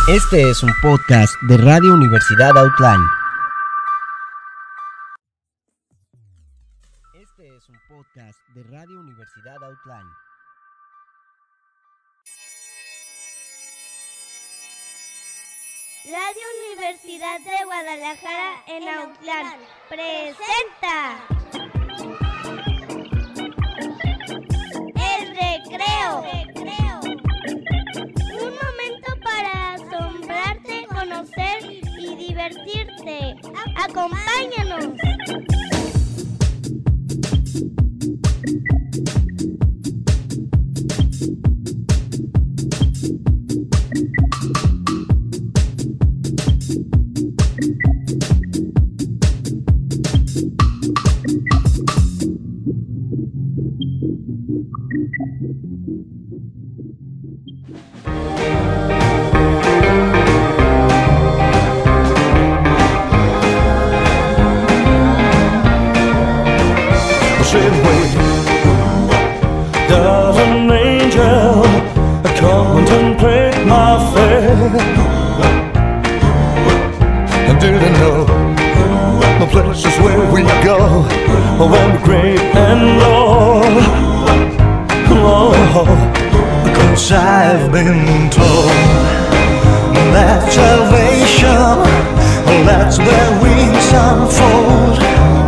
Este es un podcast de Radio Universidad Autlán. Este es un podcast de Radio Universidad Autlán. Radio Universidad de Guadalajara en Autlán presenta El Recreo. Un momento para asombrarte, conocer y divertirte. ¡Acompáñanos! Does an angel contemplate my fate? And do they know the places where we go when we're great and low? Oh, 'cause I've been told that salvation, that's where wings unfold.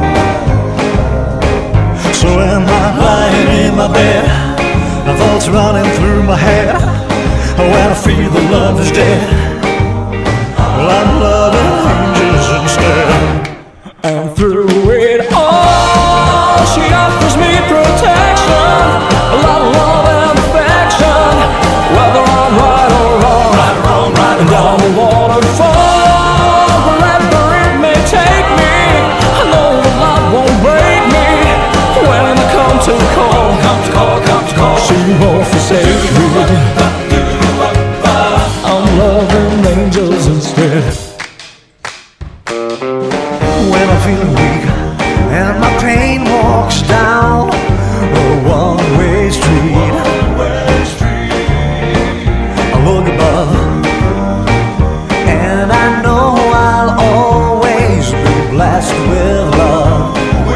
So am I lying in my bed, the thoughts running through my head. When I feel the love is dead, well, I'm loving angels instead. And through it all, she offers me protection, a lot of love and affection, whether I'm right or wrong, right and down the waterfall, wherever it may take me, I know the love won't break me. When I come to call, she won't forsake me. I'm loving angels instead. When I'm feeling weak and my pain walks down a one-way street, I look above and I know I'll always be blessed with love.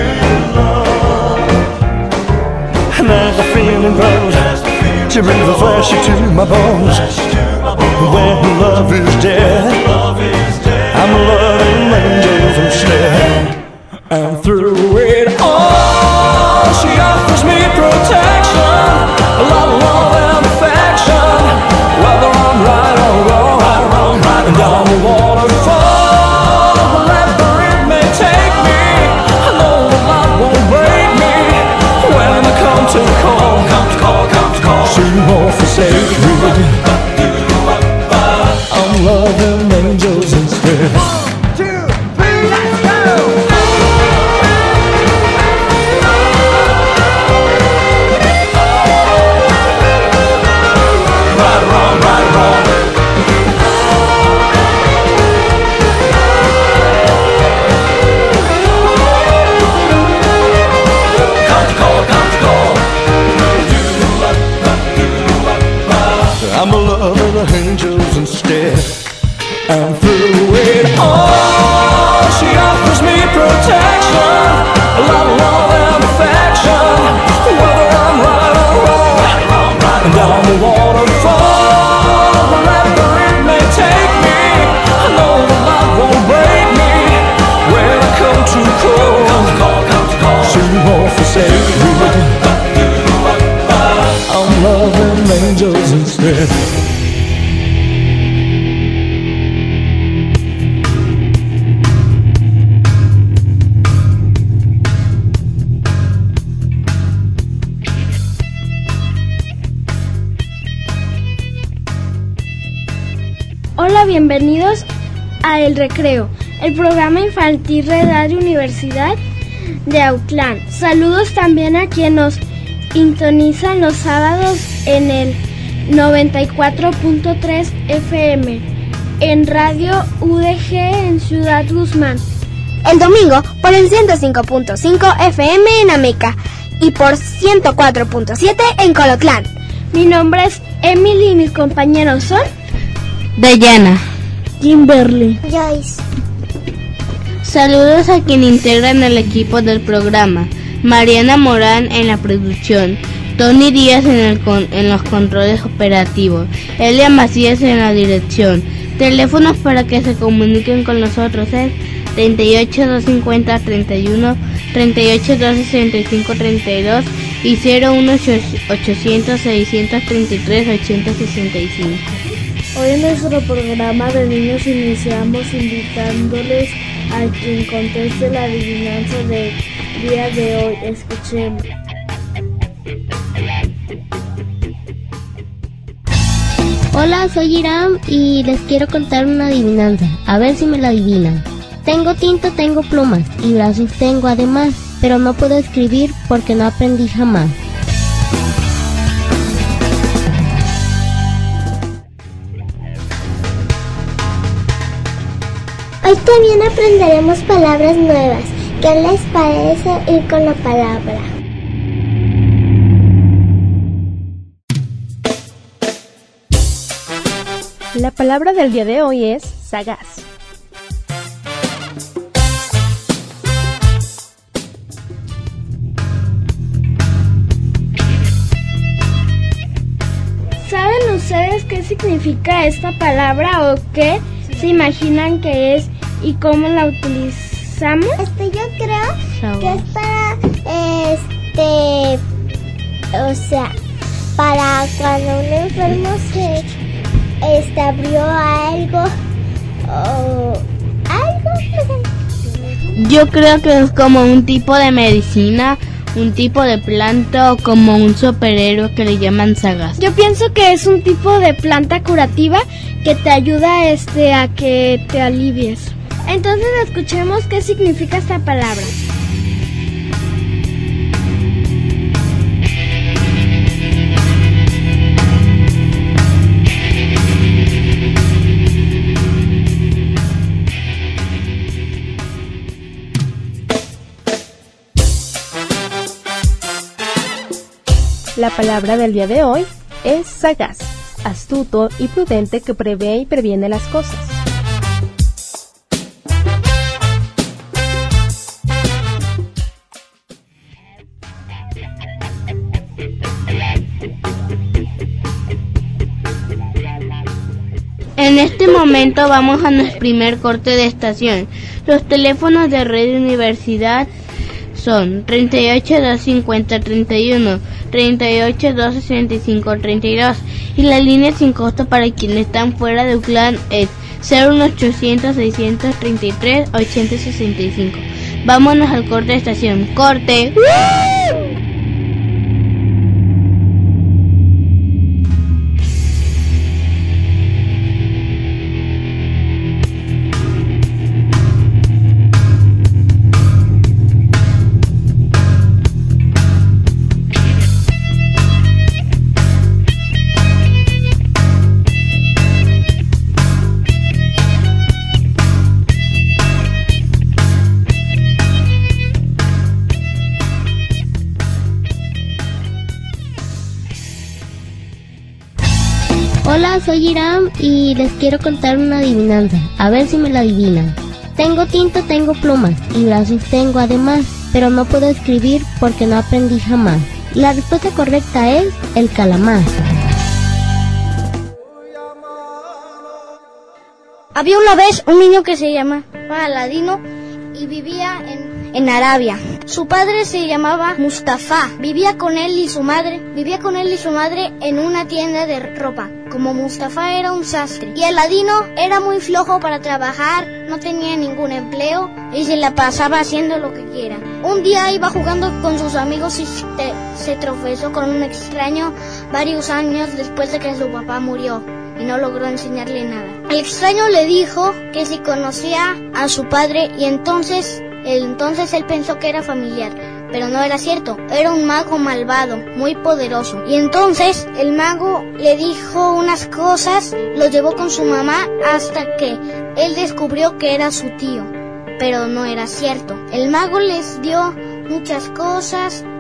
And as the feeling grows, she brings the flesh to my bones. When love is dead, I'm loving angels instead. And through it all, she offers me protection, a lot of love and affection, whether I'm right or wrong, right and down the waterfall, wherever it may take me, I know the love won't break me. When I come to call, she won't forsake me. I'm loving angels instead. 1, 2, 3, let's go! Right, wrong, right, wrong. Come to call. I'm loving the angels instead. And through it all, she offers me protection, a lot of love and affection, whether I'm right or wrong, right and down the waterfall, wherever it may take me, I know the love won't break me. When I come to call, she won't forsake me. I'm loving angels instead. Hola, bienvenidos a El Recreo, el programa infantil de Radio Universidad de Autlán. Saludos también a quienes nos sintonizan los sábados en el 94.3 FM, en Radio UDG en Ciudad Guzmán. El domingo por el 105.5 FM en Ameca y por 104.7 en Colotlán. Mi nombre es Emily y mis compañeros son Dayana, Kimberly, Joyce. saludos a quien integran el equipo del programa: Mariana Morán en la producción, Tony Díaz en los controles operativos, Elia Macías en la dirección. Teléfonos para que se comuniquen con nosotros es 38 250 31, 38 265 32 y 01 800 633 8065. hoy en nuestro programa de niños iniciamos invitándoles a quien conteste la adivinanza del día de hoy. Escuchemos. Hola, soy Iram y les quiero contar una adivinanza, a ver si me la adivinan. Tengo tinta, tengo plumas y brazos tengo además, pero no puedo escribir porque no aprendí jamás. Hoy también aprenderemos palabras nuevas. ¿Qué les parece ir con la palabra? La palabra del día de hoy es sagaz. ¿Saben ustedes qué significa esta palabra o qué se imaginan que es y cómo la utilizamos? Yo creo que es para, para cuando un enfermo se abrió algo o algo. Yo creo que es como un tipo de medicina, un tipo de planta o como un superhéroe que le llaman sagaz. Yo pienso que es un tipo de planta curativa que te ayuda a que te alivies. Entonces escuchemos qué significa esta palabra. La palabra del día de hoy es sagaz, astuto y prudente que prevé y previene las cosas. En este momento vamos a nuestro primer corte de estación. Los teléfonos de Radio Universidad son 38 250 31, 38 265 32 y la línea sin costo para quienes están fuera de UCLAN es 01800 633 8065. Vámonos al corte de estación. ¡Corte! Hola, soy Iram y les quiero contar una adivinanza, a ver si me la adivinan. Tengo tinta, tengo plumas y brazos tengo además, pero no puedo escribir porque no aprendí jamás. La respuesta correcta es el calamar. Había una vez un niño que se llamaba Aladino y vivía en Arabia. Su padre se llamaba Mustafa. Vivía con él y su madre en una tienda de ropa. Como Mustafa era un sastre y Aladino era muy flojo para trabajar, no tenía ningún empleo y se la pasaba haciendo lo que quiera. Un día iba jugando con sus amigos y se tropezó con un extraño varios años después de que su papá murió y no logró enseñarle nada. El extraño le dijo que si conocía a su padre y entonces él pensó que era familiar, pero no era cierto, era un mago malvado, muy poderoso. Y entonces el mago le dijo unas cosas, lo llevó con su mamá hasta que él descubrió que era su tío, pero no era cierto. El mago les dio muchas cosas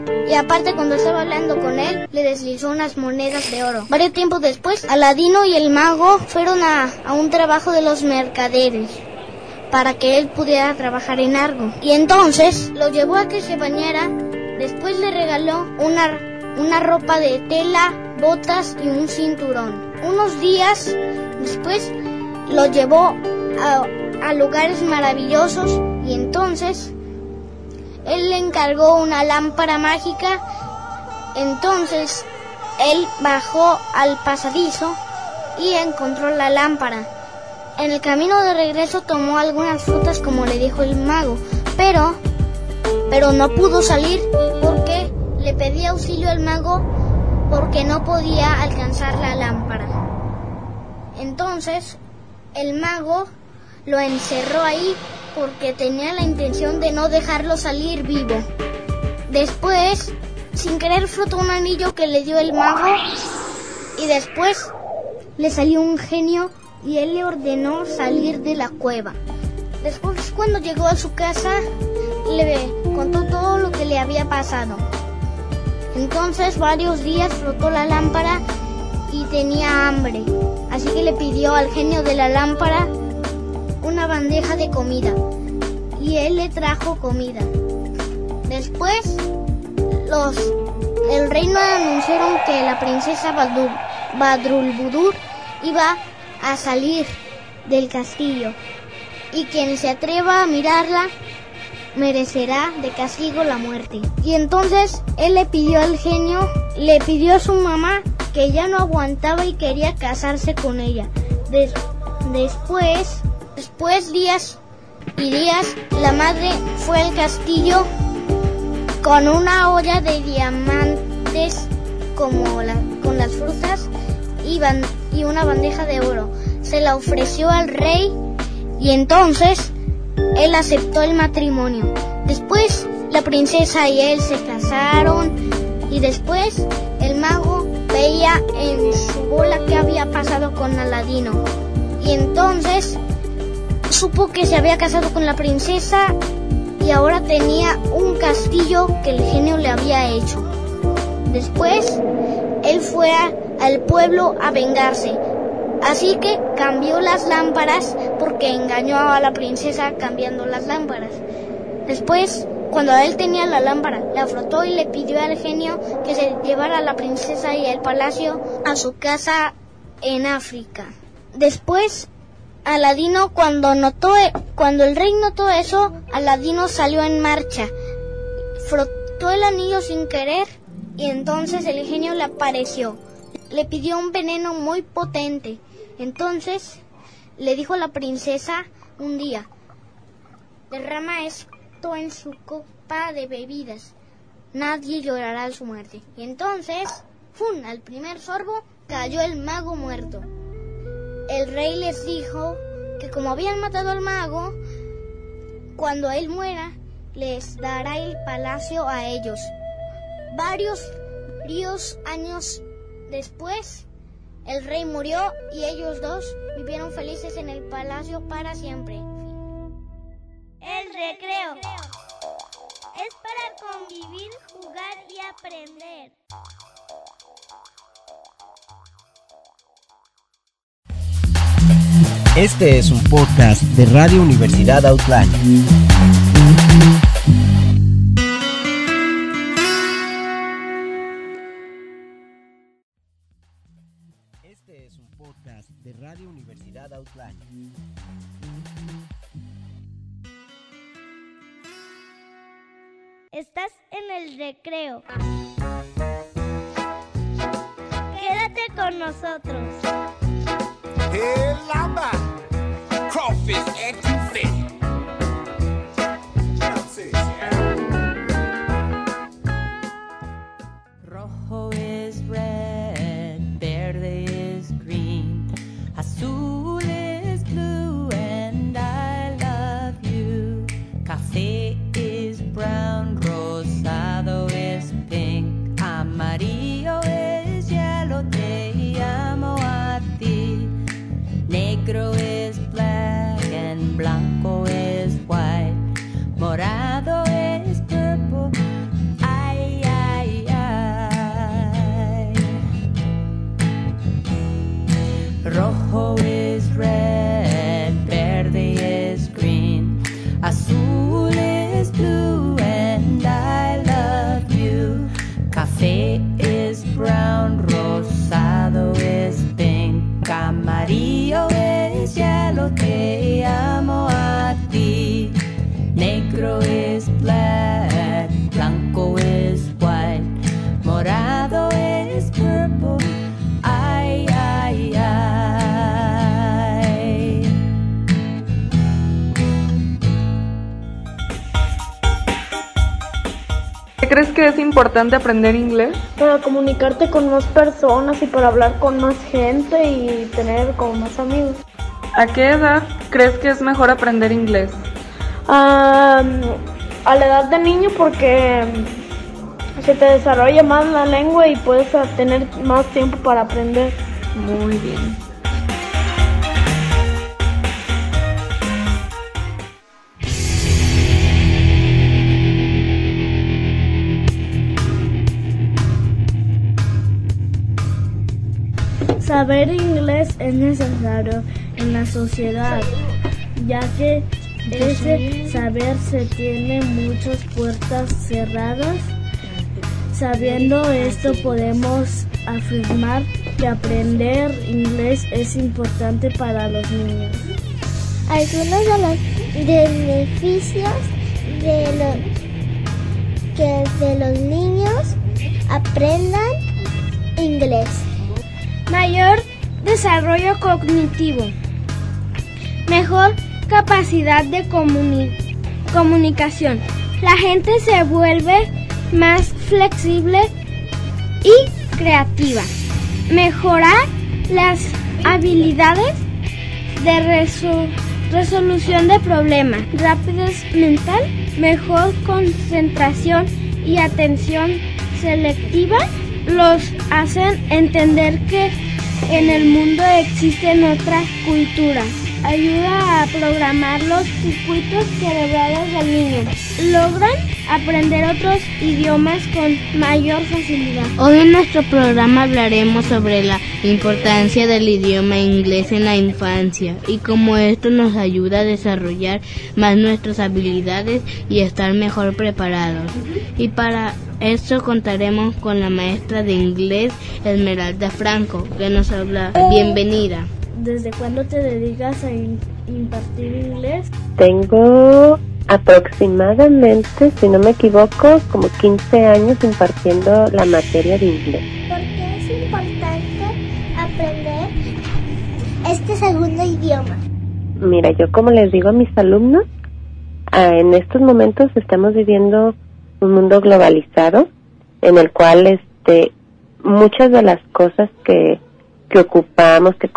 Y aparte, cuando estaba hablando con él, le deslizó unas monedas de oro. Varios tiempos después, Aladino y el mago fueron a un trabajo de los mercaderes para que él pudiera trabajar en algo. Y entonces lo llevó a que se bañara. Después le regaló una ropa de tela, botas y un cinturón. Unos días después lo llevó a lugares maravillosos y entonces él le encargó una lámpara mágica. Entonces él bajó al pasadizo y encontró la lámpara. En el camino de regreso tomó algunas frutas como le dijo el mago, pero no pudo salir porque le pedía auxilio al mago porque no podía alcanzar la lámpara. Entonces el mago lo encerró ahí porque tenía la intención de no dejarlo salir vivo. Después, sin querer, frotó un anillo que le dio el mago y después le salió un genio y él le ordenó salir de la cueva. Después, cuando llegó a su casa, le contó todo lo que le había pasado. Entonces, varios días frotó la lámpara y tenía hambre, así que le pidió al genio de la lámpara una bandeja de comida y él le trajo comida. Después el reino anunciaron que la princesa Badrulbudur iba a salir del castillo y quien se atreva a mirarla merecerá de castigo la muerte. Y entonces él le pidió al genio, le pidió a su mamá que ya no aguantaba y quería casarse con ella. Después días y días, la madre fue al castillo con una olla de diamantes con las frutas y una bandeja de oro. Se la ofreció al rey y entonces él aceptó el matrimonio. Después la princesa y él se casaron y después el mago veía en su bola qué había pasado con Aladino. Y entonces supo que se había casado con la princesa y ahora tenía un castillo que el genio le había hecho. Después él fue al pueblo a vengarse, así que cambió las lámparas porque engañó a la princesa cambiando las lámparas. Después, cuando él tenía la lámpara, la frotó y le pidió al genio que se llevara a la princesa y el palacio a su casa en África. Después, Aladino, cuando el rey notó eso, Aladino salió en marcha, frotó el anillo sin querer y entonces el genio le apareció. Le pidió un veneno muy potente. Entonces le dijo a la princesa un día: derrama esto en su copa de bebidas, nadie llorará a su muerte. Y entonces, ¡fum!, al primer sorbo cayó el mago muerto. El rey les dijo que como habían matado al mago, cuando él muera, les dará el palacio a ellos. Varios años después, el rey murió y ellos dos vivieron felices en el palacio para siempre. El recreo es para convivir, jugar y aprender. Este es un podcast de Radio Universidad Outland. Este es un podcast de Radio Universidad Outland. Estás en el recreo. Quédate con nosotros. Hey, lamba, crawfish etouffee. Rojo is red, verde is green, azul is blue, and I love you. Café is brown, rosado is pink, amarillo is yellow, te amo a ti. Negro is black and Rojo is red, verde is green, azul is blue, and I love you. Café is brown, rosado is pink, amarillo es yellow, te amo a ti. Negro is black, blanco is white, morado is purple, ay, ay, ay. ¿Crees que es importante aprender inglés? Para comunicarte con más personas y para hablar con más gente y tener como más amigos. ¿A qué edad crees que es mejor aprender inglés? A la edad de niño, porque se te desarrolla más la lengua y puedes tener más tiempo para aprender. Muy bien. Saber inglés es necesario en la sociedad, ya que ese saber se tiene muchas puertas cerradas. Sabiendo esto, podemos afirmar que aprender inglés es importante para los niños. Algunos de los beneficios que los niños aprendan inglés. Mayor desarrollo cognitivo, mejor capacidad de comunicación. La gente se vuelve más flexible y creativa. Mejorar las habilidades de resolución de problemas, rapidez mental, mejor concentración y atención selectiva. Los hacen entender que en el mundo existen otras culturas. Ayuda a programar los circuitos cerebrales del niño. Logran aprender otros idiomas con mayor facilidad. Hoy en nuestro programa hablaremos sobre la importancia del idioma inglés en la infancia y cómo esto nos ayuda a desarrollar más nuestras habilidades y estar mejor preparados. Y para esto contaremos con la maestra de inglés Esmeralda Franco, que nos habla. Bienvenida. ¿Desde cuándo te dedicas a impartir inglés? Tengo aproximadamente, si no me equivoco, como 15 años impartiendo la materia de inglés. ¿Por qué es importante aprender este segundo idioma? Mira, yo como les digo a mis alumnos, en estos momentos estamos viviendo un mundo globalizado en el cual muchas de las cosas que ocupamos, que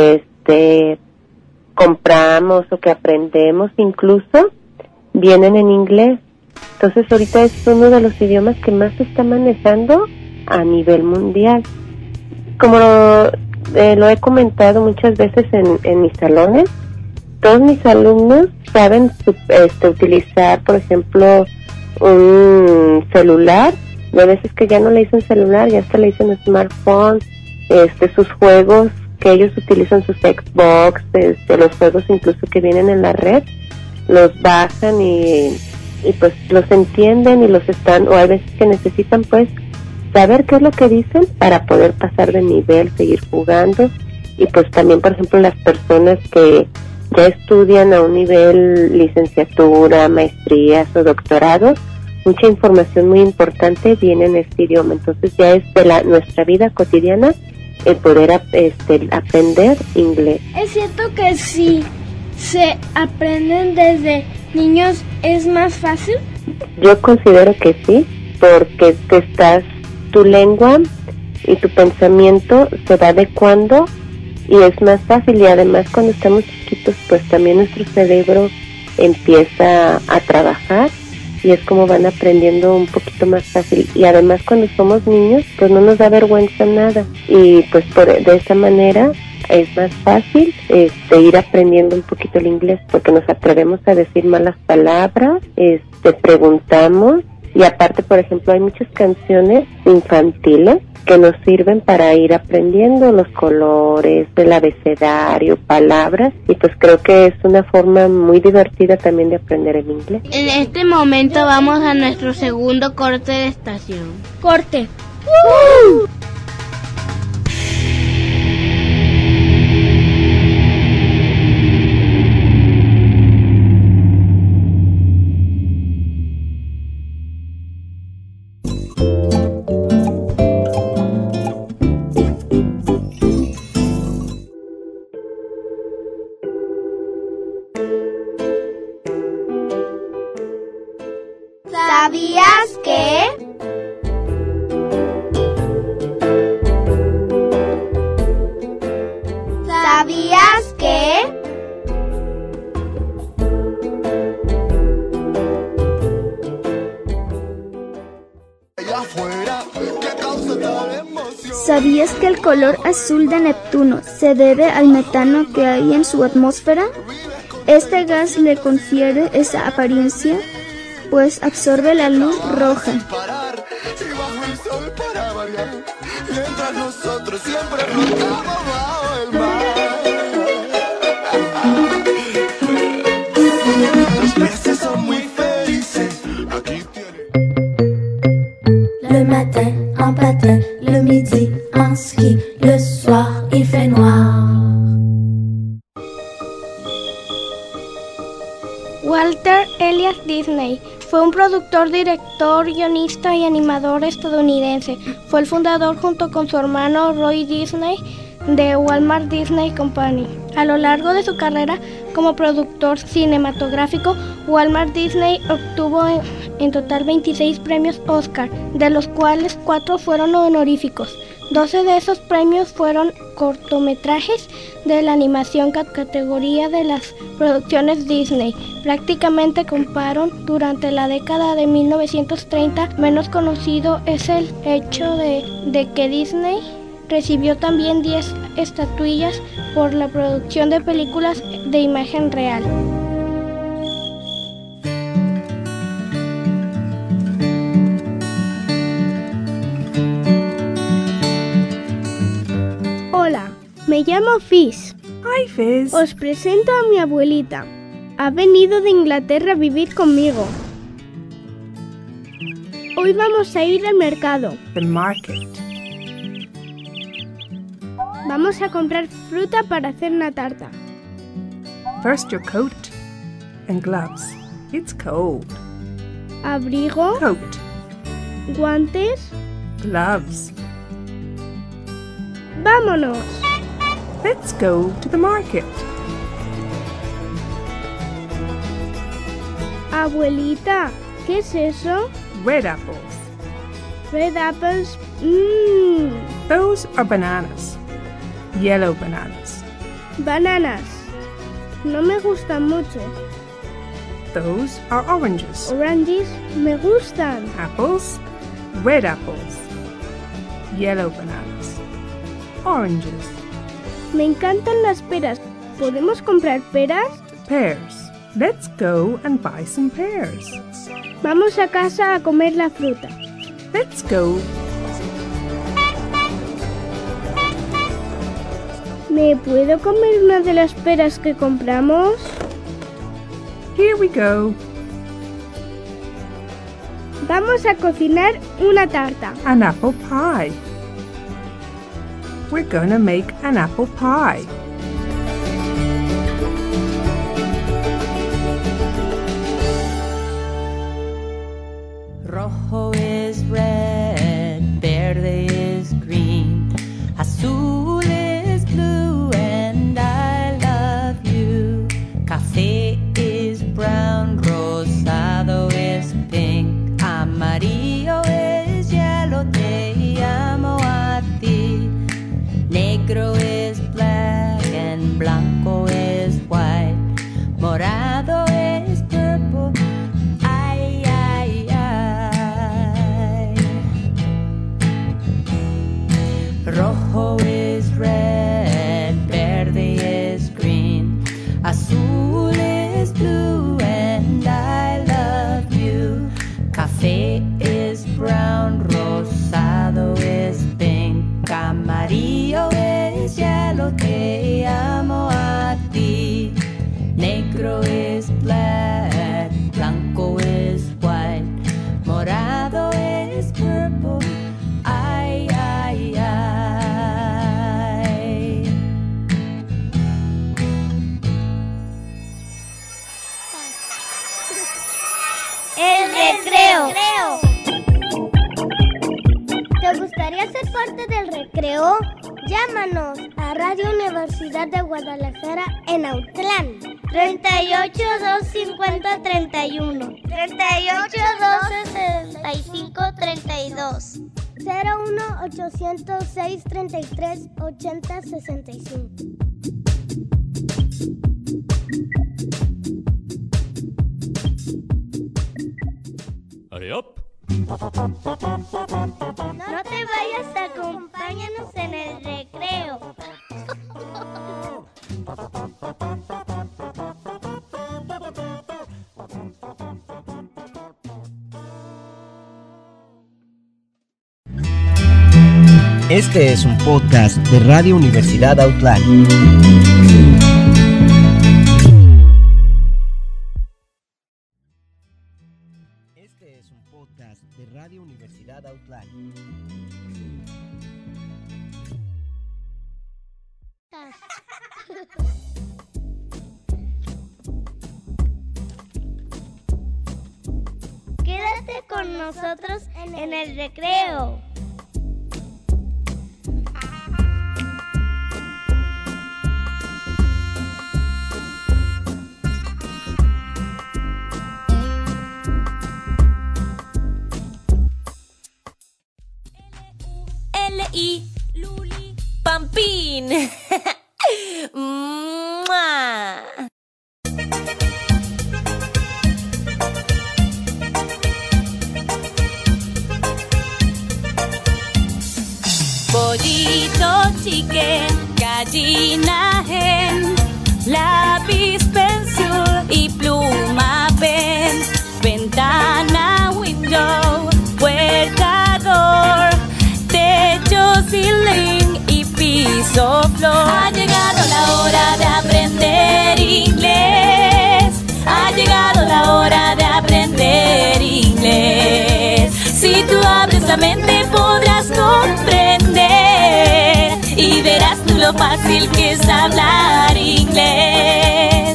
compramos o que aprendemos incluso, vienen en inglés. Entonces ahorita es uno de los idiomas que más se está manejando a nivel mundial. Como lo he comentado muchas veces en mis salones, todos mis alumnos saben utilizar, por ejemplo, un celular. Y a veces que ya no le dicen celular, ya hasta le dicen smartphone. Sus juegos que ellos utilizan, sus Xbox, los juegos incluso que vienen en la red, los bajan y pues los entienden y los están, o hay veces que necesitan pues saber qué es lo que dicen para poder pasar de nivel, seguir jugando. Y pues también, por ejemplo, las personas que ya estudian a un nivel licenciatura, maestrías o doctorados, mucha información muy importante viene en este idioma. Entonces ya es de nuestra vida cotidiana el poder aprender inglés. ¿Es cierto que si se aprenden desde niños es más fácil? Yo considero que sí, porque tu lengua y tu pensamiento se va adecuando y es más fácil. Y además cuando estamos chiquitos pues también nuestro cerebro empieza a trabajar y es como van aprendiendo un poquito más fácil. Y además cuando somos niños pues no nos da vergüenza nada y pues de esa manera es más fácil ir aprendiendo un poquito el inglés, porque nos atrevemos a decir malas palabras, preguntamos. Y aparte, por ejemplo, hay muchas canciones infantiles que nos sirven para ir aprendiendo los colores, el abecedario, palabras, y pues creo que es una forma muy divertida también de aprender el inglés. En este momento vamos a nuestro segundo corte de estación. Corte. ¿Sabías que? ¿Sabías que? ¿Sabías que el color azul de Neptuno se debe al metano que hay en su atmósfera? Este gas le confiere esa apariencia, pues absorbe la luz roja. Mientras nosotros siempre flotamos bajo el mar. Los peces son muy felices. Aquí Le matin en patin, le midi en ski, le soir il fait noir. Walter Elias Disney fue un productor, director, guionista y animador estadounidense. Fue el fundador junto con su hermano Roy Disney de Walt Disney Company. A lo largo de su carrera como productor cinematográfico, Walt Disney obtuvo en total 26 premios Oscar, de los cuales 4 fueron honoríficos. 12 de esos premios fueron cortometrajes de la animación categoría de las producciones Disney. Prácticamente comparon durante la década de 1930. Menos conocido es el hecho de que Disney recibió también 10 estatuillas por la producción de películas de imagen real. Hola, me llamo Fizz. Hi, Fizz. Os presento a mi abuelita. Ha venido de Inglaterra a vivir conmigo. Hoy vamos a ir al mercado. The market. Vamos a comprar fruta para hacer una tarta. First your coat and gloves. It's cold. Abrigo. Coat. Guantes. Gloves. ¡Vámonos! Let's go to the market. Abuelita, ¿qué es eso? Red apples. Red apples. Those are bananas. Yellow bananas. Bananas. No me gustan mucho. Those are oranges. Oranges me gustan. Apples. Red apples. Yellow bananas. Oranges. Me encantan las peras. ¿Podemos comprar peras? Pears. Let's go and buy some pears. Vamos a casa a comer la fruta. Let's go. ¿Me puedo comer una de las peras que compramos? Here we go. Vamos a cocinar una tarta. An apple pie. We're gonna make an apple pie. Rojo is red, verde is green, azul is blue, and I love you. Café is brown, rosado is pink, amarillo is yellow, te amo a ti. Negro is black, recreo? Llámanos a Radio Universidad de Guadalajara en Autlán. 38 250 31. 38 265 32. 01 806 33 80 65. Hurry up. No te vayas, acompáñanos en el recreo. Este es un podcast de Radio Universidad Autlán. Este es un podcast de Radio Universidad Autlán. Quédate con nosotros en el recreo. L-I, Luli, Pampín. ¡Mua! Pollito, chicken, gallina, hen, lápiz, pencil y pluma, pen, ventana, window, puerta, door, techo, ceiling y piso, floor. Ha llegado la hora de aprender inglés. Ha llegado la hora de aprender inglés. Si tú abres la mente podrás comprender y verás tú lo fácil que es hablar inglés.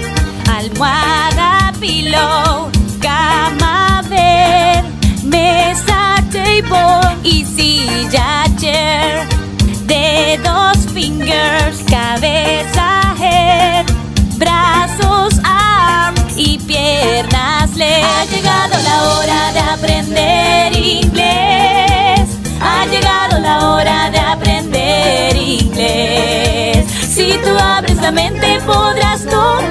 Almohada, pillow, cama, bed, mesa, table y silla, chair. Dedos, fingers, cabeza, head, brazos, arm y piernas, leg. Ha llegado la hora de aprender inglés. Ha llegado la hora de aprender inglés. Si tú abres la mente podrás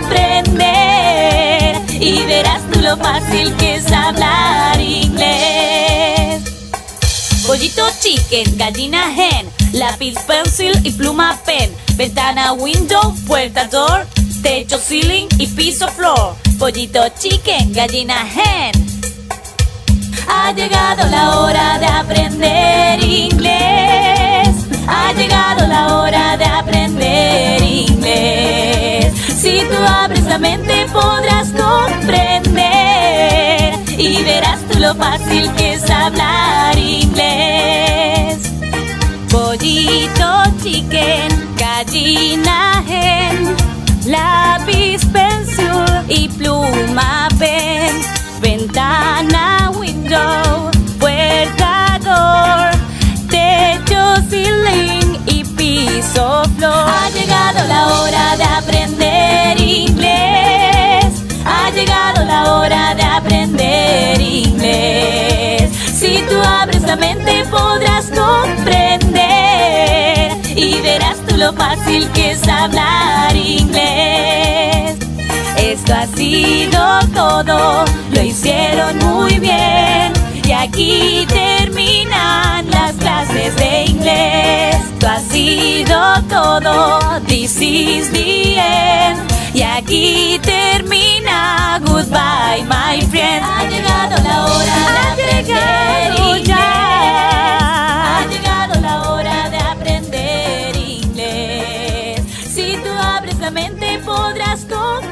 comprender y verás tú lo fácil que es hablar inglés. Pollito, chicken, gallina, hen, lápiz, pencil y pluma, pen, ventana, window, puerta, door, techo, ceiling y piso, floor. Pollito, chicken, gallina, hen. Ha llegado la hora de aprender inglés. Ha llegado la hora de aprender inglés. Si tú abres la mente podrás comprender y verás tú lo fácil que es hablar inglés. Pollito, chicken, gallina, hen, lápiz, pencil y pluma, pen, ventana, window, puerta, door, techo, ceiling y piso, floor. Ha llegado la hora de aprender inglés. Ha llegado la hora de aprender inglés. Si tú abres la mente podrás comprender y verás tú lo fácil que es hablar inglés. Esto ha sido todo, lo hicieron muy bien y aquí terminan las clases de inglés. Esto ha sido todo, this is the end. Y aquí termina, goodbye my friend. Ha llegado la hora de aprender inglés. Ha llegado la hora de aprender inglés. Si tú abres la mente podrás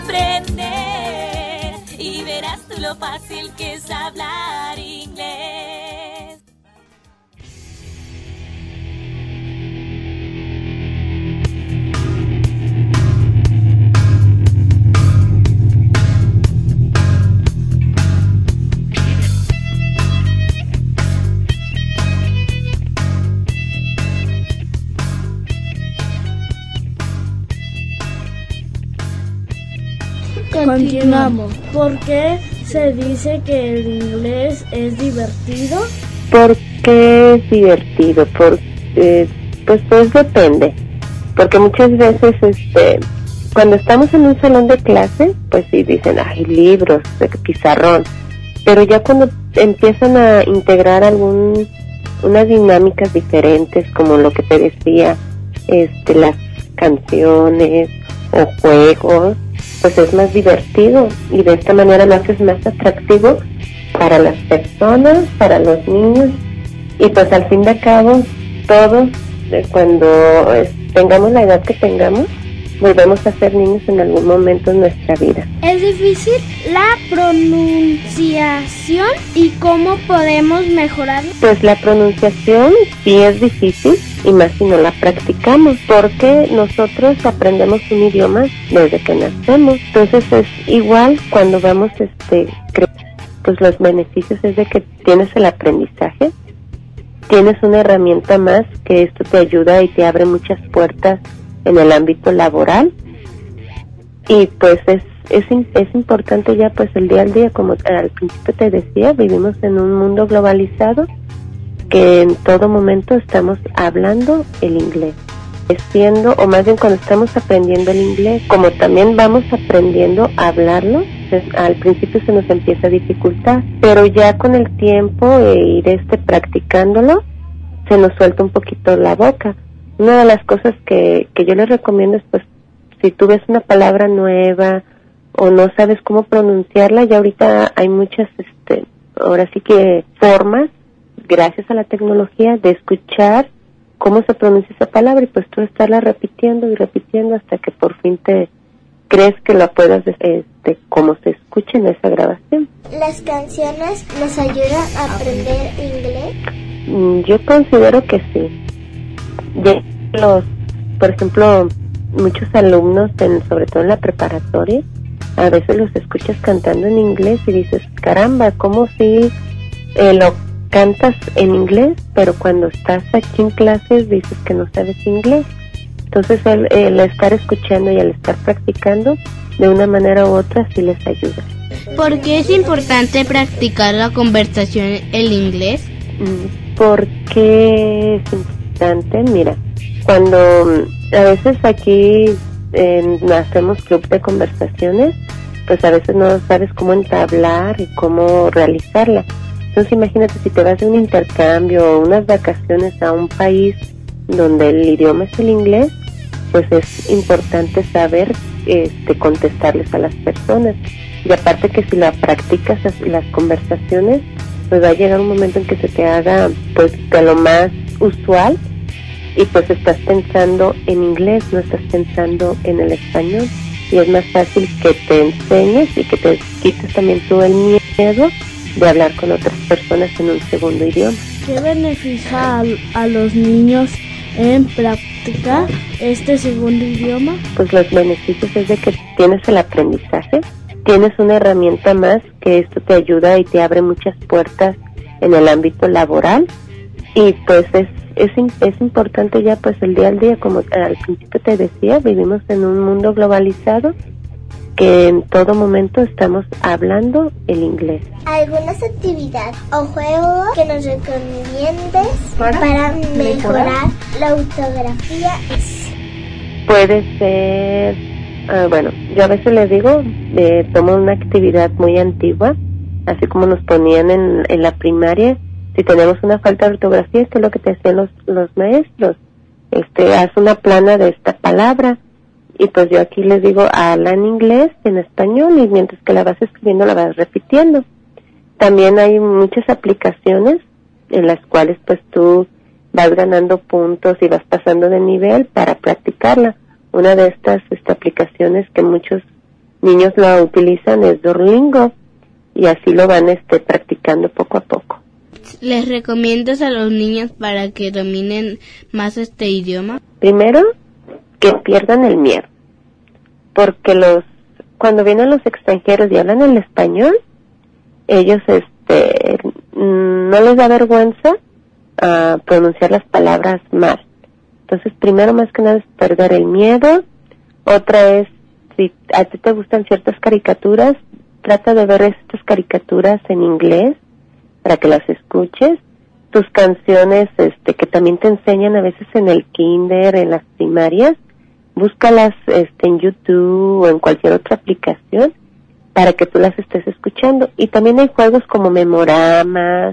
comprender y verás tú lo fácil que es hablar inglés. Continuamos. ¿Por qué se dice que el inglés es divertido? ¿Por qué es divertido? Pues depende. Porque muchas veces, cuando estamos en un salón de clase, pues sí dicen, hay libros, pizarrón. Pero ya cuando empiezan a integrar unas dinámicas diferentes, como lo que te decía, las canciones o juegos, pues es más divertido y de esta manera lo haces más atractivo para las personas, para los niños y pues al fin de cabo todos cuando tengamos la edad que tengamos volvemos a ser niños en algún momento en nuestra vida. ¿Es difícil la pronunciación y cómo podemos mejorarla? Pues la pronunciación sí es difícil y más si no la practicamos, porque nosotros aprendemos un idioma desde que nacemos. Entonces es igual cuando vamos pues los beneficios es de que tienes el aprendizaje, tienes una herramienta más que esto te ayuda y te abre muchas puertas en el ámbito laboral y pues es importante ya pues el día al día, como al principio te decía, vivimos en un mundo globalizado que en todo momento estamos hablando el inglés, o más bien cuando estamos aprendiendo el inglés, como también vamos aprendiendo a hablarlo, pues, al principio se nos empieza a dificultar, pero ya con el tiempo e ir practicándolo, se nos suelta un poquito la boca. Una de las cosas que yo les recomiendo es, pues, si tú ves una palabra nueva o no sabes cómo pronunciarla, ya ahorita hay muchas, ahora sí que formas, gracias a la tecnología, de escuchar cómo se pronuncia esa palabra y pues tú estarla repitiendo y repitiendo hasta que por fin te crees que la puedas, como se escucha en esa grabación. ¿Las canciones nos ayudan a aprender inglés? Yo considero que sí. Por ejemplo, muchos alumnos, sobre todo en la preparatoria, a veces los escuchas cantando en inglés y dices, caramba, ¿cómo si lo cantas en inglés, pero cuando estás aquí en clases dices que no sabes inglés? Entonces el estar escuchando y el estar practicando de una manera u otra sí les ayuda. ¿Por qué es importante practicar la conversación en inglés? ¿Por qué es importante? Mira, cuando a veces aquí hacemos club de conversaciones, pues a veces no sabes cómo entablar y cómo realizarla. Entonces imagínate si te vas de un intercambio o unas vacaciones a un país donde el idioma es el inglés, pues es importante saber contestarles a las personas. Y aparte que si la practicas las conversaciones, pues va a llegar un momento en que se te haga pues de lo más usual y pues estás pensando en inglés, no estás pensando en el español y es más fácil que te enseñes y que te quites también tú el miedo de hablar con otras personas en un segundo idioma. ¿Qué beneficia a los niños en practicar este segundo idioma? Pues los beneficios es de que tienes el aprendizaje, tienes una herramienta más que esto te ayuda y te abre muchas puertas en el ámbito laboral y pues es importante ya pues el día al día, como al principio te decía, vivimos en un mundo globalizado que en todo momento estamos hablando el inglés. ¿Algunas actividades o juegos que nos recomiendes para mejorar la ortografía? Puede ser, bueno, yo a veces les digo, tomo una actividad muy antigua, así como nos ponían en la primaria, si tenemos una falta de ortografía, esto es lo que te hacían los maestros, haz una plana de esta palabra, y pues yo aquí les digo, habla en inglés, en español, y mientras que la vas escribiendo la vas repitiendo. También hay muchas aplicaciones en las cuales pues tú vas ganando puntos y vas pasando de nivel para practicarla. Una de estas aplicaciones que muchos niños lo utilizan es Duolingo, y así lo van practicando poco a poco. ¿Les recomiendas a los niños para que dominen más este idioma? Primero, que pierdan el miedo, porque cuando vienen los extranjeros y hablan el español, ellos no les da vergüenza pronunciar las palabras mal. Entonces primero más que nada es perder el miedo, otra es si a ti te gustan ciertas caricaturas, trata de ver estas caricaturas en inglés para que las escuches. Tus canciones que también te enseñan a veces en el kinder, en las primarias, búscalas en YouTube o en cualquier otra aplicación para que tú las estés escuchando. Y también hay juegos como Memoramas,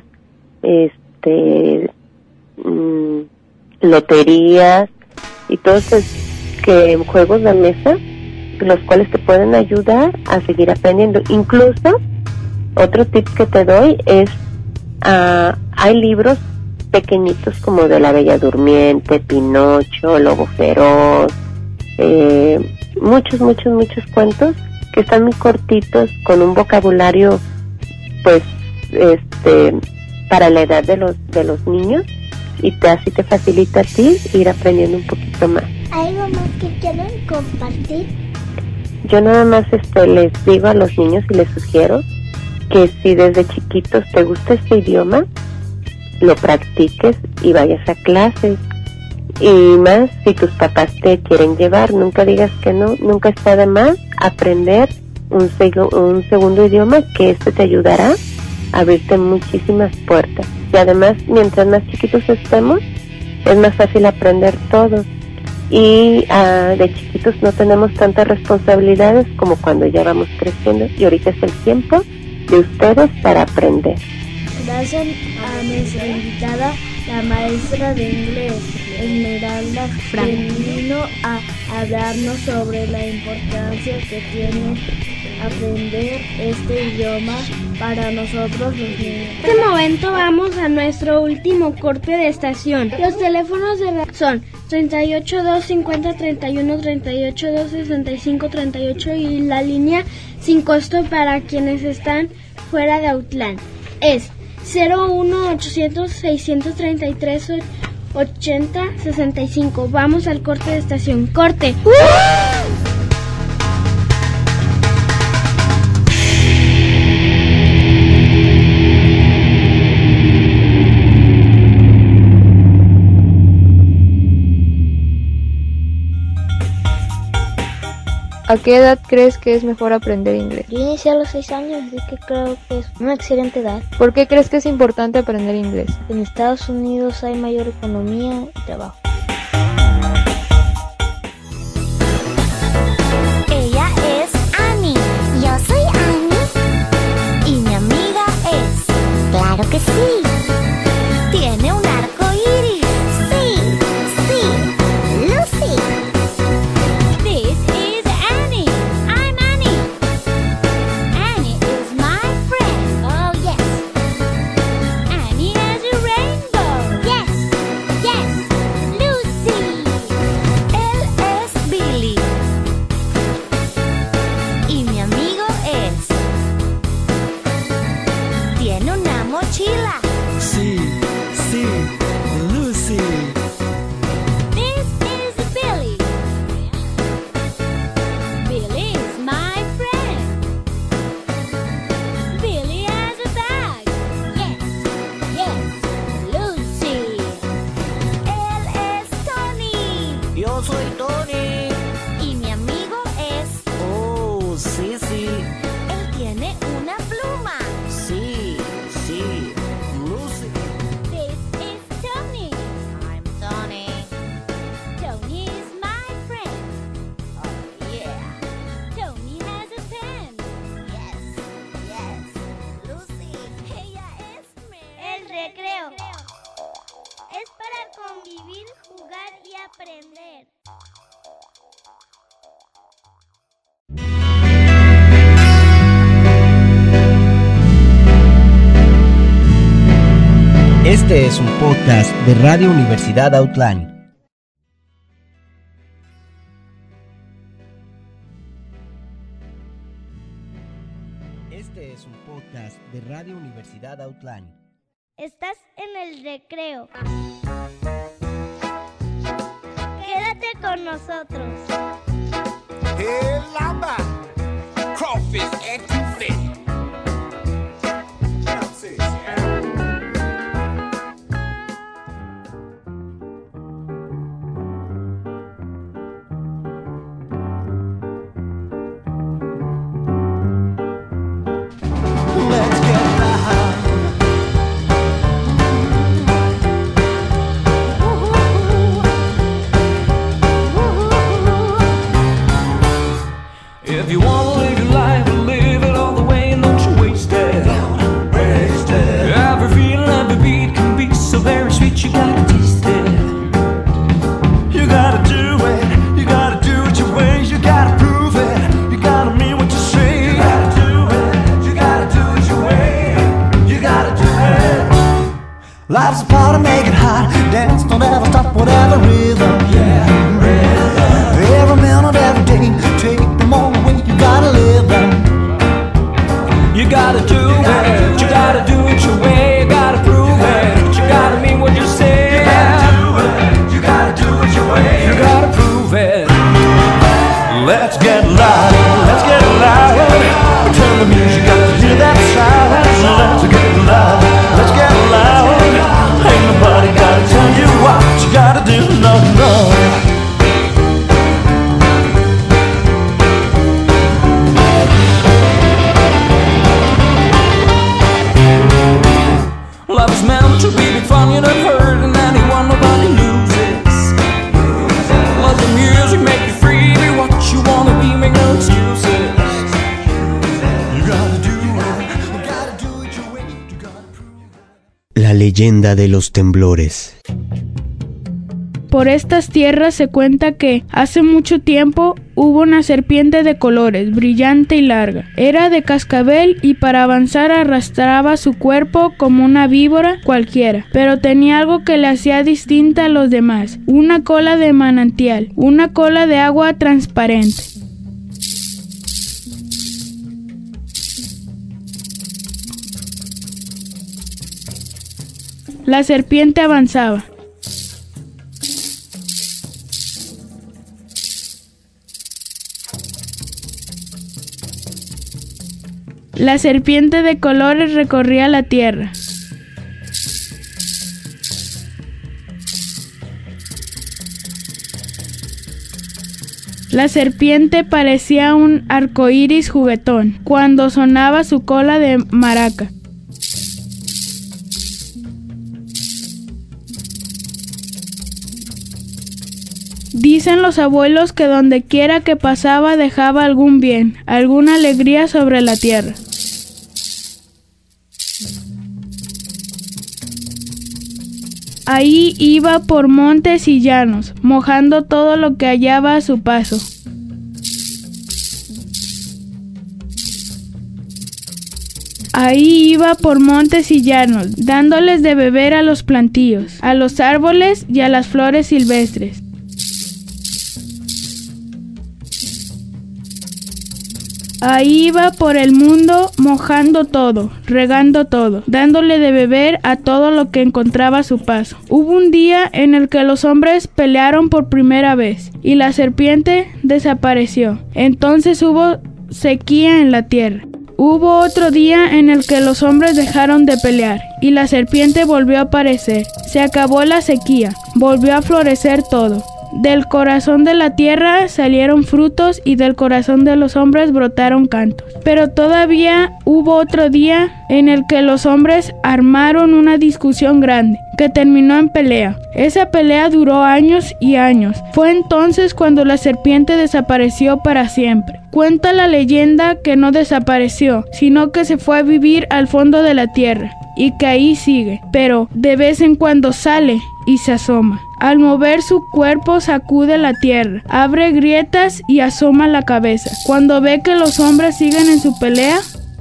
loterías y todos juegos de mesa, los cuales te pueden ayudar a seguir aprendiendo. Incluso, otro tip que te doy es, hay libros pequeñitos como de La Bella Durmiente, Pinocho, Lobo Feroz, muchos cuentos que están muy cortitos, con un vocabulario pues para la edad de los niños, y así te facilita a ti ir aprendiendo un poquito más. ¿Algo más que quieran compartir? Yo nada más les digo a los niños y les sugiero que si desde chiquitos te gusta este idioma, lo practiques y vayas a clases. Y más si tus papás te quieren llevar, nunca digas que no, nunca está de más aprender un segundo idioma, que te ayudará a abrirte muchísimas puertas. Y además, mientras más chiquitos estemos, es más fácil aprender todo. Y de chiquitos no tenemos tantas responsabilidades como cuando ya vamos creciendo, y ahorita es el tiempo de ustedes para aprender. Gracias a nuestra invitada, la maestra de inglés, Esmeralda, que vino a hablarnos sobre la importancia que tiene aprender este idioma para nosotros los niños. En este momento vamos a nuestro último corte de estación. Los teléfonos de son 38 250 31 38 265 38 y la línea sin costo para quienes están fuera de Autlán es 01800 633 8065. Vamos al corte de estación. ¡Corte! ¿A qué edad crees que es mejor aprender inglés? Yo inicié a los 6 años, así que creo que es una excelente edad. ¿Por qué crees que es importante aprender inglés? En Estados Unidos hay mayor economía y trabajo. Ella es Annie. Yo soy Annie. Y mi amiga es. Claro que sí. Tiene un arco iris. Sí, sí. Lucy. This is Annie. I'm Annie. Annie is my friend. Oh, yes. Annie has a rainbow. Yes, yes. Lucy. Él es Billy. Y mi amigo es. Tiene una mochila. Sí, sí, Lucy. This is Billy. Billy is my friend. Billy has a bag. Yes, yes, Lucy. Él es Tony. Yo soy Tony. Y mi amigo es. Oh, sí, sí. Él tiene una pluma. Sí, sí, Lucy. This is Tony. I'm Tony. Tony is my friend. Oh, yeah. Tony has a pen. Yes, yes. Lucy. Ella es Mary. El recreo. Es para convivir, jugar y aprender. Este es un podcast de Radio Universidad Autlán. Este es un podcast de Radio Universidad Autlán. Estás en el recreo. Quédate con nosotros. Hey, Lamba. Crawfish acting fish. If you wanna live your life and live it all the way, and don't you waste it. Every feeling, every beat can be so very sweet. You gotta taste it. You gotta do it. You gotta do it your way. You gotta prove it. You gotta mean what you say. You gotta do it. You gotta do it your way. You gotta do it. Life's a party, make it hot. Dance, don't ever stop, whatever rhythm. Yeah, rhythm. Every minute, every day, take them all away. You gotta live them. You gotta do it. You gotta do it your way. You gotta prove it. You gotta mean what you say. You gotta do it. You gotta do it your way. You gotta prove it. Let's get loud. Let's get loud. Turn the music up to hear that sound. Let's get loud. Let's get loud. Ain't nobody gotta tell you what you gotta do. No, no. Love is meant to be big fun, you're not hurting anyone, nobody loses. Let the music make you free, be what you wanna be, make no excuses. You gotta do it, you gotta do it your way, you gotta prove it. La leyenda de los temblores. Por estas tierras se cuenta que hace mucho tiempo hubo una serpiente de colores, brillante y larga. Era de cascabel y para avanzar arrastraba su cuerpo como una víbora cualquiera, pero tenía algo que le hacía distinta a los demás, una cola de manantial, una cola de agua transparente. La serpiente avanzaba. La serpiente de colores recorría la tierra. La serpiente parecía un arcoíris juguetón cuando sonaba su cola de maraca. Dicen los abuelos que donde quiera que pasaba dejaba algún bien, alguna alegría sobre la tierra. Ahí iba por montes y llanos, mojando todo lo que hallaba a su paso. Ahí iba por montes y llanos, dándoles de beber a los plantíos, a los árboles y a las flores silvestres. Ahí iba por el mundo mojando todo, regando todo, dándole de beber a todo lo que encontraba a su paso. Hubo un día en el que los hombres pelearon por primera vez y la serpiente desapareció. Entonces hubo sequía en la tierra. Hubo otro día en el que los hombres dejaron de pelear y la serpiente volvió a aparecer. Se acabó la sequía, volvió a florecer todo. Del corazón de la tierra salieron frutos y del corazón de los hombres brotaron cantos. Pero todavía hubo otro día en el que los hombres armaron una discusión grande que terminó en pelea. Esa pelea duró años y años. Fue entonces cuando la serpiente desapareció para siempre. Cuenta la leyenda que no desapareció, sino que se fue a vivir al fondo de la tierra y que ahí sigue, pero de vez en cuando sale y se asoma. Al mover su cuerpo sacude la tierra, abre grietas y asoma la cabeza. Cuando ve que los hombres siguen en su pelea,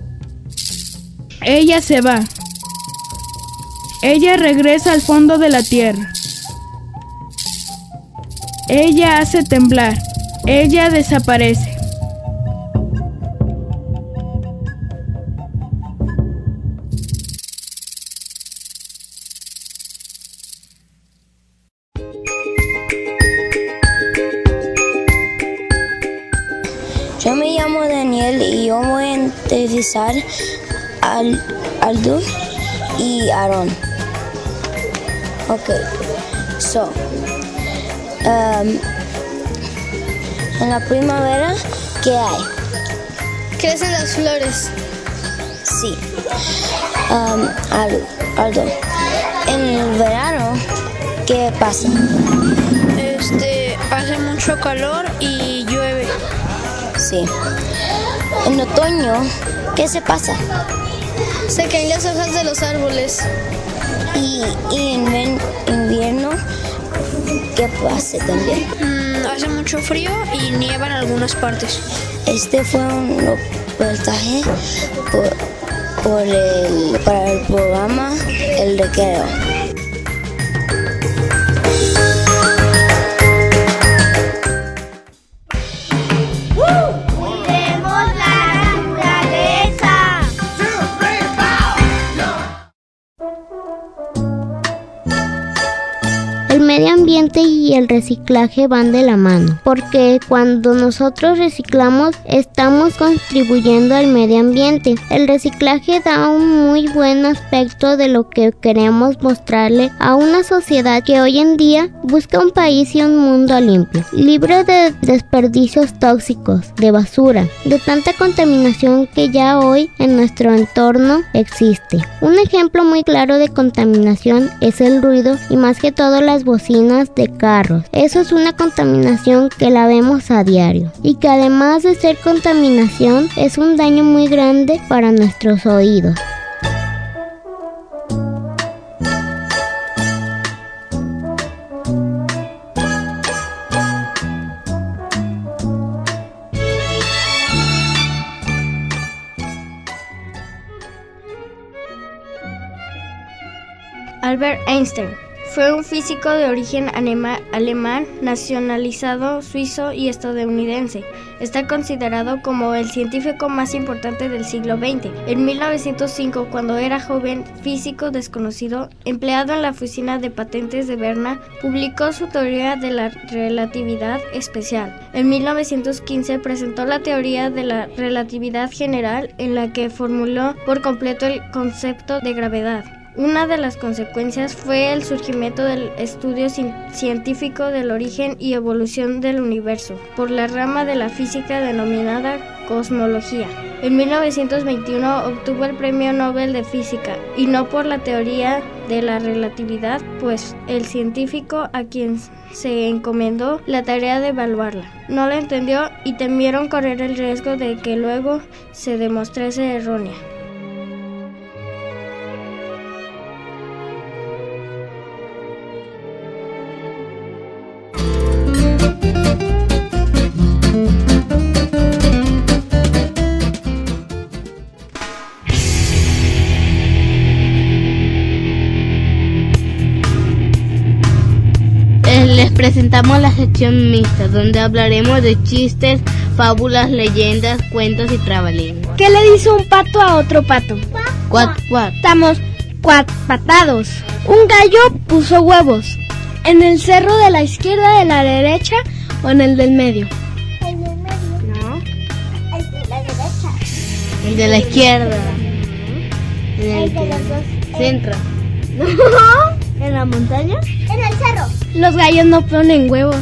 ella se va. Ella regresa al fondo de la tierra. Ella hace temblar. Ella desaparece. Yo me llamo Daniel y yo voy a entrevistar a Aldo y Aaron. Ok, so, en la primavera, ¿qué hay? Crecen las flores. Sí. Aldo, en el verano, ¿qué pasa? Hace mucho calor y llueve. Sí. En otoño, ¿qué se pasa? Se caen las hojas de los árboles. Y en invierno, ¿qué pasa también? Hace mucho frío y nieva en algunas partes. Este fue un reportaje para el programa El Recreo. El medio ambiente y el reciclaje van de la mano, porque cuando nosotros reciclamos estamos contribuyendo al medio ambiente. El reciclaje da un muy buen aspecto de lo que queremos mostrarle a una sociedad que hoy en día busca un país y un mundo limpio, libre de desperdicios tóxicos, de basura, de tanta contaminación que ya hoy en nuestro entorno existe. Un ejemplo muy claro de contaminación es el ruido y más que todo las bocinas de carros. Eso es una contaminación que la vemos a diario y que además de ser contaminación es un daño muy grande para nuestros oídos. Albert Einstein fue un físico de origen alemán, nacionalizado suizo y estadounidense. Está considerado como el científico más importante del siglo XX. En 1905, cuando era joven físico desconocido, empleado en la oficina de patentes de Berna, publicó su teoría de la relatividad especial. En 1915 presentó la teoría de la relatividad general, en la que formuló por completo el concepto de gravedad. Una de las consecuencias fue el surgimiento del estudio científico del origen y evolución del universo, por la rama de la física denominada cosmología. En 1921 obtuvo el Premio Nobel de Física, y no por la teoría de la relatividad, pues el científico a quien se encomendó la tarea de evaluarla no la entendió y temieron correr el riesgo de que luego se demostrase errónea. Les presentamos la sección mixta, donde hablaremos de chistes, fábulas, leyendas, cuentos y trabalenguas. ¿Qué le dice un pato a otro pato? Cuat, cuat. Estamos cuatpatados. Un gallo puso huevos. ¿En el cerro de la izquierda, de la derecha o en el del medio? El del medio. No. El de la derecha. El de la izquierda. El de los dos. Centro. No. ¿En la montaña? En el cerro. Los gallos no ponen huevos.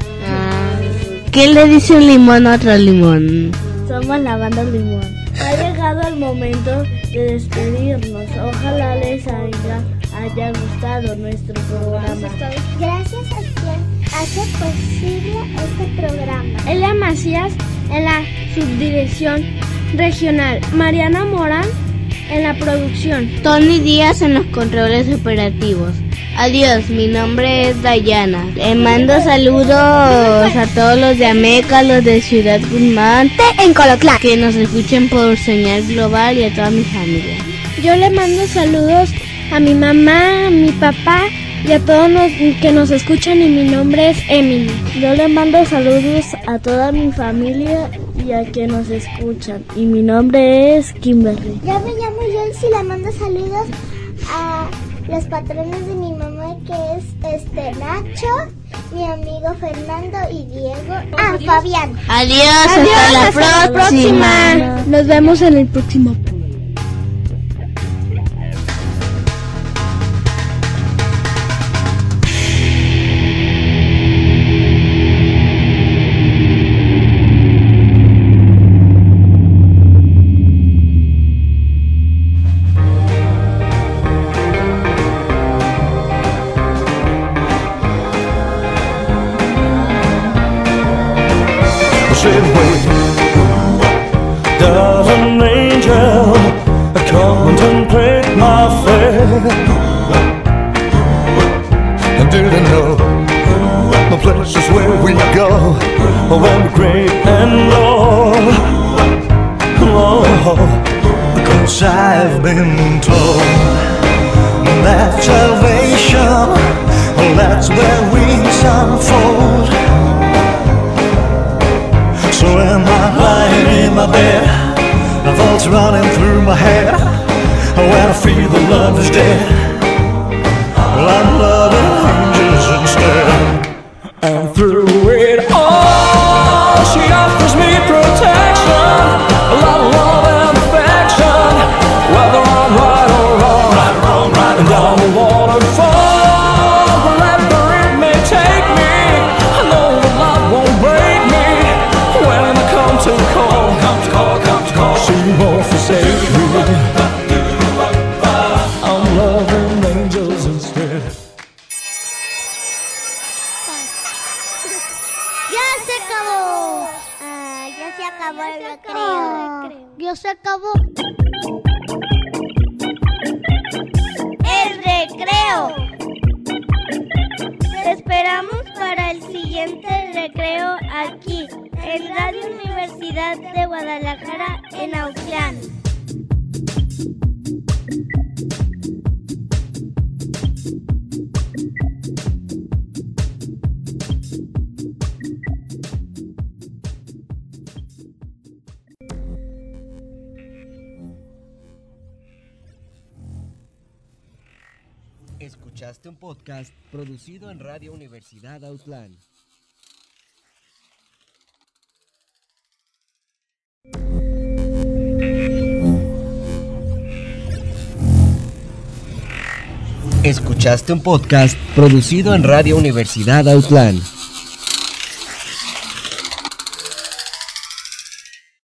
¿Qué le dice un limón a otro limón? Somos la banda Limón. Ha llegado el momento de despedirnos. Ojalá les haya gustado nuestro programa. Gracias a quien hace posible este programa. Elia Macías en la subdirección regional. Mariana Morán en la producción. Tony Díaz en los controles operativos. Adiós, mi nombre es Dayana. Le mando saludos a todos los de Ameca, los de Ciudad Guzmán, en Coloclán, que nos escuchen por señal global, y a toda mi familia. Yo le mando saludos a mi mamá, a mi papá y a todos los que nos escuchan, y mi nombre es Emily. Yo le mando saludos a toda mi familia y a quienes nos escuchan, y mi nombre es Kimberly. Yo me llamo Yolsi y le mando saludos a los patrones de mi mamá, que es Nacho, mi amigo Fernando y Diego. Fabián. Adiós, hasta la próxima. Nos vemos en el próximo. Said, wait, does an angel contemplate my fate? And do they know the places where we go when we're great and low? Oh, because I've been told that salvation, that's where wings unfold. So am I lying in my bed, thoughts running through my head, when I feel the love is dead, well, I'm loving angels instead. And through it all, she offers me protection, a lot of love and affection, whether I'm right or wrong, and down the waterfall, wherever it may take me, I know the light won't break me, when I come to call, she won't forsake me. I'm loving angels instead. ¡Ya se acabó! Ya se acabó el recreo. Ya se acabó. El recreo. Te esperamos para el siguiente recreo aquí, en Radio Universidad de Guadalajara, en Autlán. Escuchaste un podcast producido en Radio Universidad Autlán. Escuchaste un podcast producido en Radio Universidad Autlán.